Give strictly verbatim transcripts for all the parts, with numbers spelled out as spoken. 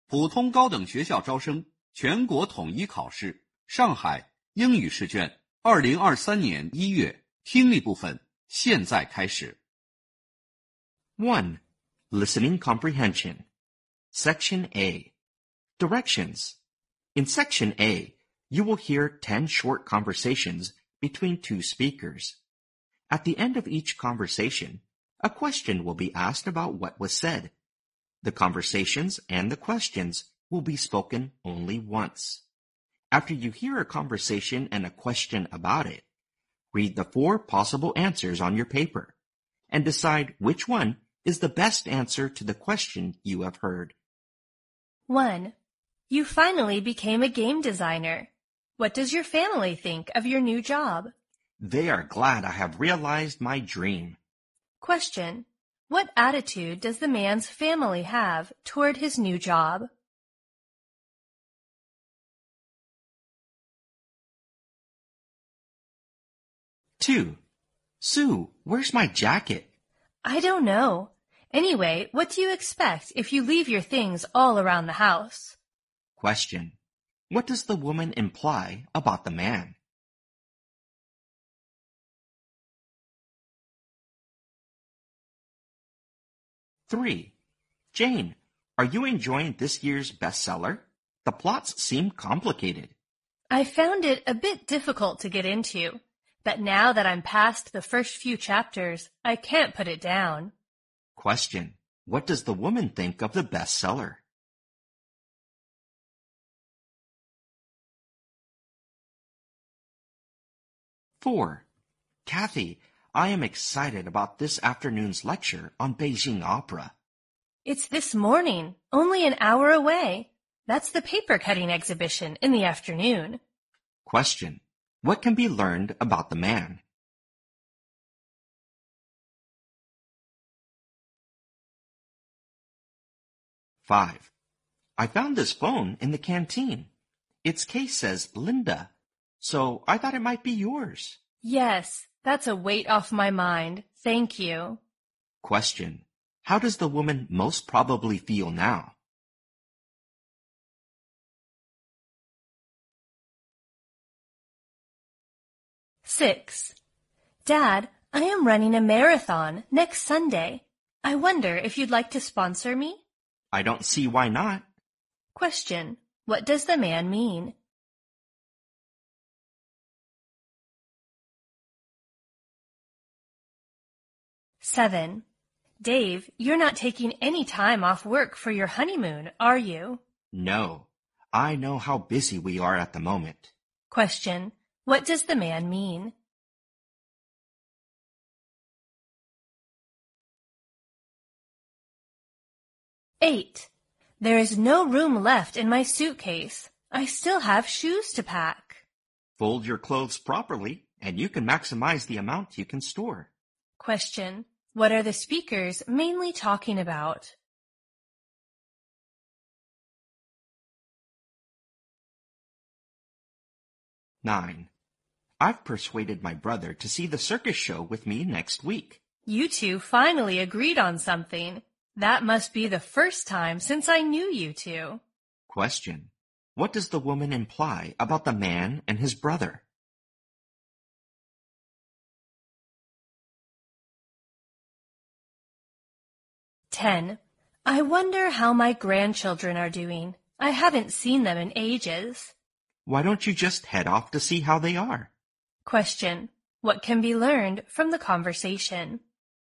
普通高等学校招生全国统一考试上海英语试卷二零二三年一月听力部分现在开始。 one. Listening Comprehension. Section A. Directions. In Section A, you will hear ten short conversations between two speakers. At the end of each conversation, a question will be asked about what was said. The conversations and the questions will be spoken only once. After you hear a conversation and a question about it, read the four possible answers on your paper and decide which one is the best answer to the question you have heard. one. You finally became a game designer. What does your family think of your new job? They are glad I have realized my dream. Question. What attitude does the man's family have toward his new job? two. Sue, where's my jacket? I don't know. Anyway, what do you expect if you leave your things all around the house? Question. What does the woman imply about the man? three. Jane, are you enjoying this year's bestseller? The plots seem complicated. I found it a bit difficult to get into, but now that I'm past the first few chapters, I can't put it down. Question. What does the woman think of the bestseller? four. Kathy, I am excited about this afternoon's lecture on Beijing opera. It's this morning, only an hour away. That's the paper cutting exhibition in the afternoon. Question. What can be learned about the man? five. I found this phone in the canteen. Its case says Linda, so I thought it might be yours. Yes, that's a weight off my mind. Thank you. Question. How does the woman most probably feel now? six. Dad, I am running a marathon next Sunday. I wonder if you'd like to sponsor me? I don't see why not. Question. What does the man mean? seven. Dave, you're not taking any time off work for your honeymoon, are you? No. I know how busy we are at the moment. Question. What does the man mean? eight. There is no room left in my suitcase. I still have shoes to pack. Fold your clothes properly, and you can maximize the amount you can store. Question. What are the speakers mainly talking about? nine. I've persuaded my brother to see the circus show with me next week. You two finally agreed on something. That must be the first time since I knew you two. Question. What does the woman imply about the man and his brother? ten. I wonder how my grandchildren are doing. I haven't seen them in ages. Why don't you just head off to see how they are? Question. What can be learned from the conversation?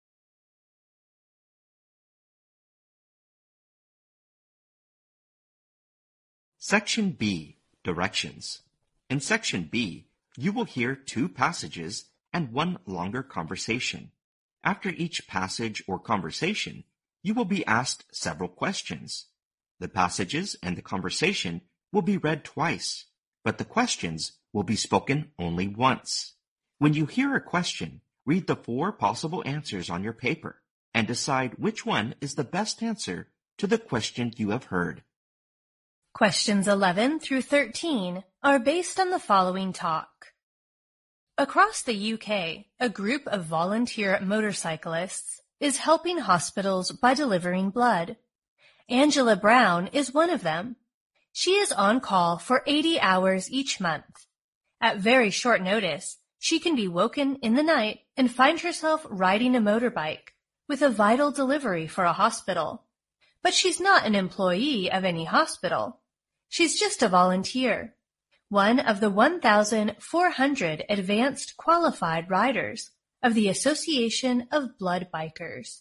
Section B. Directions. In Section B, you will hear two passages and one longer conversation. After each passage or conversation, you will be asked several questions. The passages and the conversation will be read twice, but the questions will be spoken only once. When you hear a question, read the four possible answers on your paper and decide which one is the best answer to the question you have heard. Questions eleven through thirteen are based on the following talk. Across the U K, a group of volunteer motorcyclists is helping hospitals by delivering blood. Angela Brown is one of them. She is on call for eighty hours each month. At very short notice, she can be woken in the night and find herself riding a motorbike with a vital delivery for a hospital. But she's not an employee of any hospital. She's just a volunteer, one of the one thousand four hundred advanced qualified riders of the Association of Blood Bikers.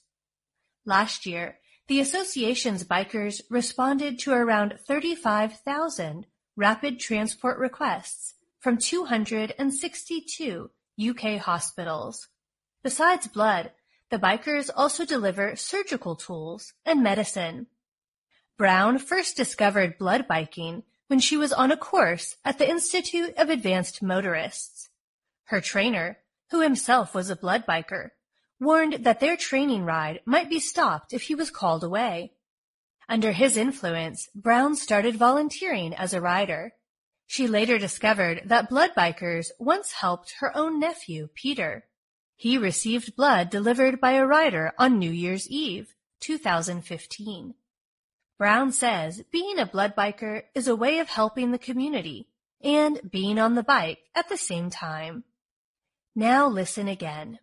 Last year, the association's bikers responded to around thirty-five thousand rapid transport requests from two hundred sixty-two U K hospitals. Besides blood, the bikers also deliver surgical tools and medicine. Brown first discovered blood biking when she was on a course at the Institute of Advanced Motorists. Her trainer, who himself was a blood biker, warned that their training ride might be stopped if he was called away. Under his influence, Brown started volunteering as a rider. She later discovered that blood bikers once helped her own nephew, Peter. He received blood delivered by a rider on New Year's Eve, two thousand fifteen. Brown says being a blood biker is a way of helping the community and being on the bike at the same time. Now listen again.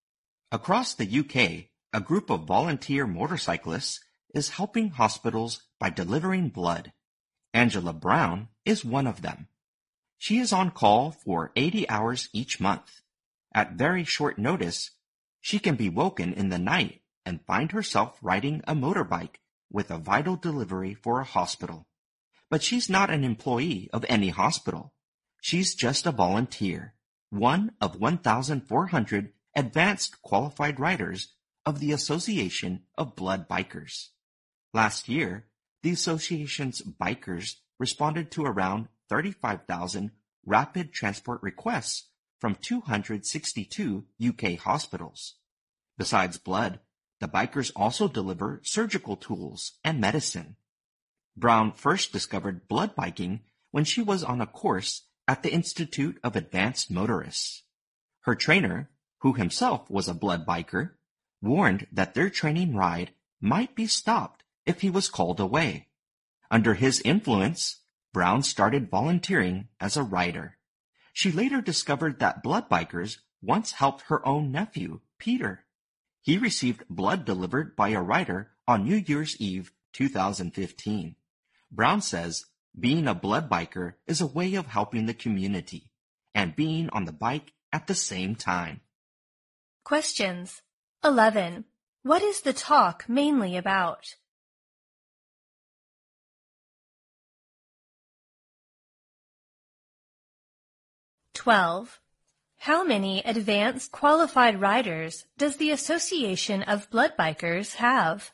Across the U K, a group of volunteer motorcyclists is helping hospitals by delivering blood. Angela Brown is one of them. She is on call for eighty hours each month. At very short notice, she can be woken in the night and find herself riding a motorbike with a vital delivery for a hospital. But she's not an employee of any hospital. She's just a volunteer, one of one thousand four hundred advanced qualified riders of the Association of Blood Bikers. Last year, the association's bikers responded to around thirty-five thousand rapid transport requests from two hundred sixty-two U K hospitals. Besides blood, the bikers also deliver surgical tools and medicine. Brown first discovered blood biking when she was on a course at the Institute of Advanced Motorists. Her trainer, who himself was a blood biker, warned that their training ride might be stopped if he was called away. Under his influence, Brown started volunteering as a rider. She later discovered that blood bikers once helped her own nephew, Peter. He received blood delivered by a rider on New Year's Eve two thousand fifteen. Brown says being a blood biker is a way of helping the community and being on the bike at the same time. Questions. eleven. What is the talk mainly about? twelve. How many advanced qualified riders does the Association of Blood Bikers have?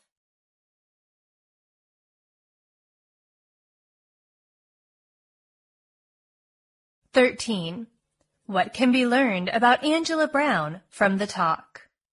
thirteen. What can be learned about Angela Brown from the talk?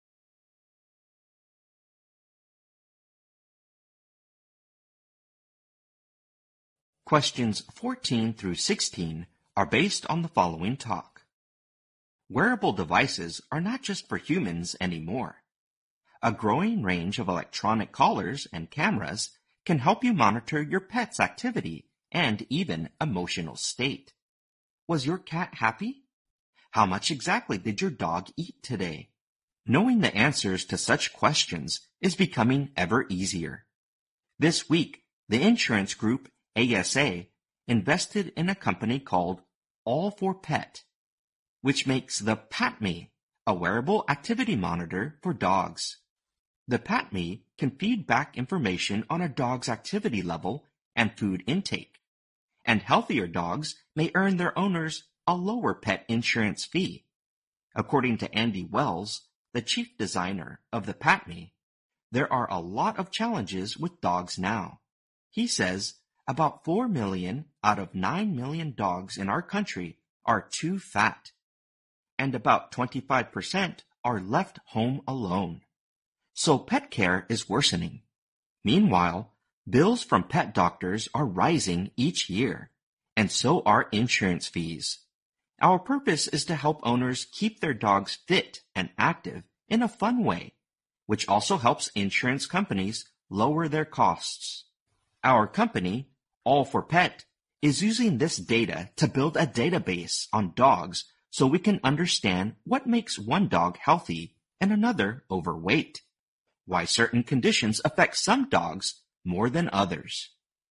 Questions fourteen through sixteen are based on the following talk. Wearable devices are not just for humans anymore. A growing range of electronic collars and cameras can help you monitor your pet's activity and even emotional state. Was your cat happy? How much exactly did your dog eat today? Knowing the answers to such questions is becoming ever easier. This week, the insurance group A S A invested in a company called All for Pet, which makes the PatMe, a wearable activity monitor for dogs. The PatMe can feed back information on a dog's activity level and food intake, and healthier dogs may earn their owners a lower pet insurance fee. According to Andy Wells, the chief designer of the PatMe, there are a lot of challenges with dogs now. He says about four million out of nine million dogs in our country are too fat, and about twenty-five percent are left home alone. So pet care is worsening. Meanwhile, bills from pet doctors are rising each year, and so are insurance fees. Our purpose is to help owners keep their dogs fit and active in a fun way, which also helps insurance companies lower their costs. Our company, All for Pet, is using this data to build a database on dogs so we can understand what makes one dog healthy and another overweight, why certain conditions affect some dogs more than others.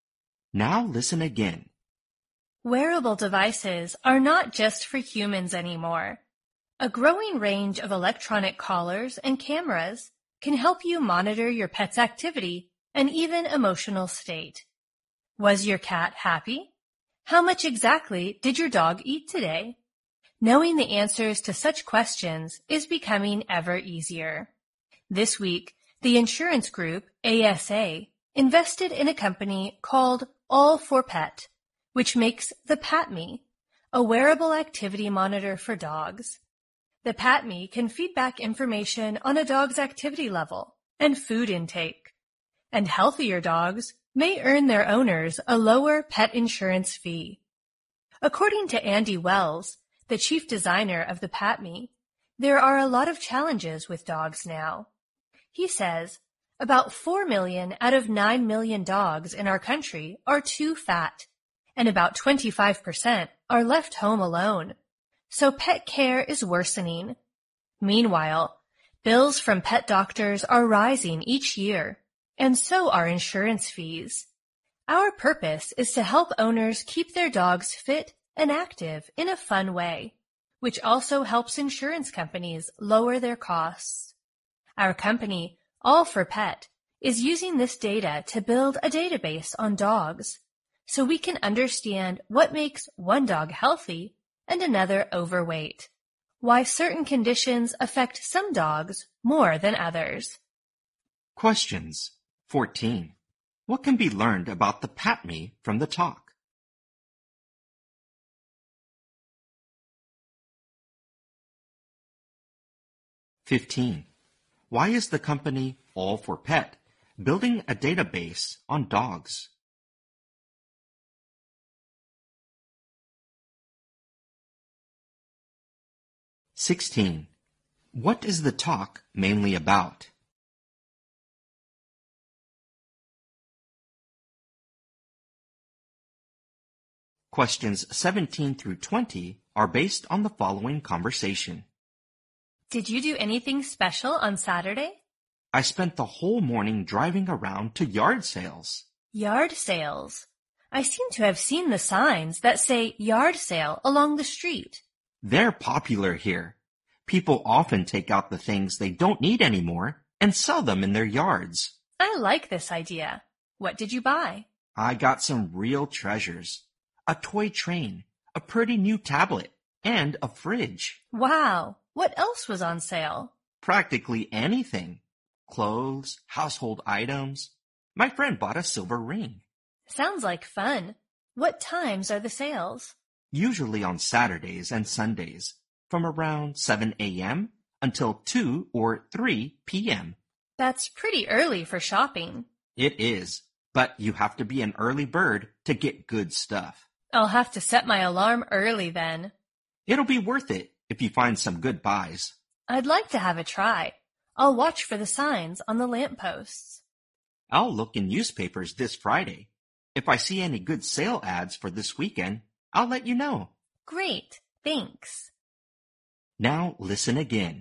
Now listen again. Wearable devices are not just for humans anymore. A growing range of electronic collars and cameras can help you monitor your pet's activity and even emotional state. Was your cat happy? How much exactly did your dog eat today? Knowing the answers to such questions is becoming ever easier. This week, the insurance group A S A invested in a company called All for Pet, which makes the PatMe, a wearable activity monitor for dogs. The PatMe can feed back information on a dog's activity level and food intake, and healthier dogs may earn their owners a lower pet insurance fee. According to Andy Wells, the chief designer of the PatMe, there are a lot of challenges with dogs now. He says, about four million out of nine million dogs in our country are too fat, and about twenty-five percent are left home alone. So pet care is worsening. Meanwhile, bills from pet doctors are rising each year, and so are insurance fees. Our purpose is to help owners keep their dogs fit and active in a fun way, which also helps insurance companies lower their costs. Our company, All for Pet, is using this data to build a database on dogs, so we can understand what makes one dog healthy and another overweight, why certain conditions affect some dogs more than others. Questions. fourteen. What can be learned about the PatMe from the talk? fifteen. Why is the company All for Pet building a database on dogs? sixteen. What is the talk mainly about? Questions seventeen through twenty are based on the following conversation. Did you do anything special on Saturday? I spent the whole morning driving around to yard sales. Yard sales. I seem to have seen the signs that say yard sale along the street. They're popular here. People often take out the things they don't need anymore and sell them in their yards. I like this idea. What did you buy? I got some real treasures. A toy train, a pretty new tablet, and a fridge. Wow! What else was on sale? Practically anything. Clothes, household items. My friend bought a silver ring. Sounds like fun. What times are the sales? Usually on Saturdays and Sundays, from around seven a.m. until two or three p.m. That's pretty early for shopping. It is, but you have to be an early bird to get good stuff. I'll have to set my alarm early then. It'll be worth it if you find some good buys. I'd like to have a try. I'll watch for the signs on the lampposts. I'll look in newspapers this Friday. If I see any good sale ads for this weekend, I'll let you know. Great, thanks. Now listen again.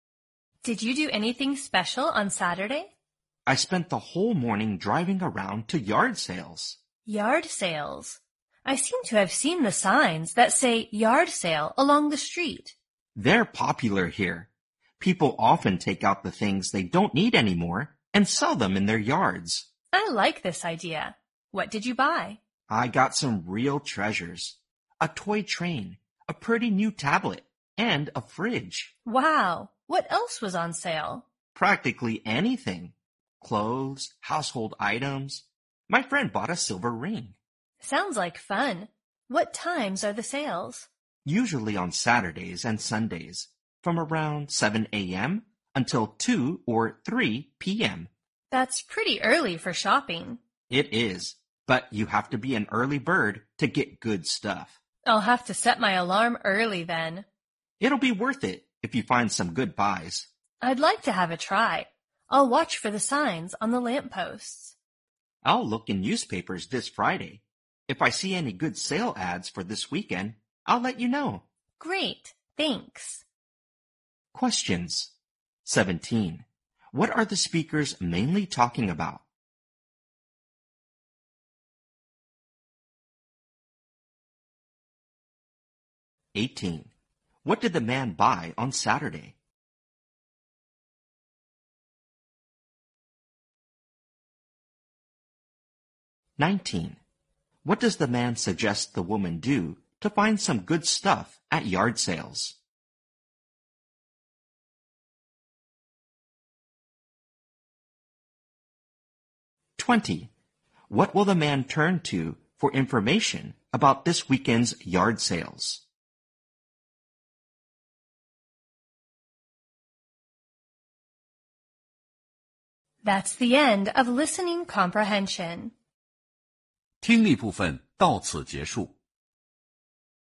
Did you do anything special on Saturday? I spent the whole morning driving around to yard sales. Yard sales. I seem to have seen the signs that say yard sale along the street. They're popular here. People often take out the things they don't need anymore and sell them in their yards. I like this idea. What did you buy? I got some real treasures. A toy train, a pretty new tablet, and a fridge. Wow! What else was on sale? Practically anything. Clothes, household items. My friend bought a silver ring. Sounds like fun. What times are the sales? Usually on Saturdays and Sundays, from around seven a.m. until two or three p.m. That's pretty early for shopping. It is, but you have to be an early bird to get good stuff. I'll have to set my alarm early then. It'll be worth it if you find some good buys. I'd like to have a try. I'll watch for the signs on the lampposts. I'll look in newspapers this Friday. If I see any good sale ads for this weekend, I'll let you know. Great, thanks. Questions. seventeen. What are the speakers mainly talking about? eighteen. What did the man buy on Saturday? nineteen. What does the man suggest the woman do to find some good stuff at yard sales? twenty. What will the man turn to for information about this weekend's yard sales? That's the end of listening comprehension. 听力部分到此结束。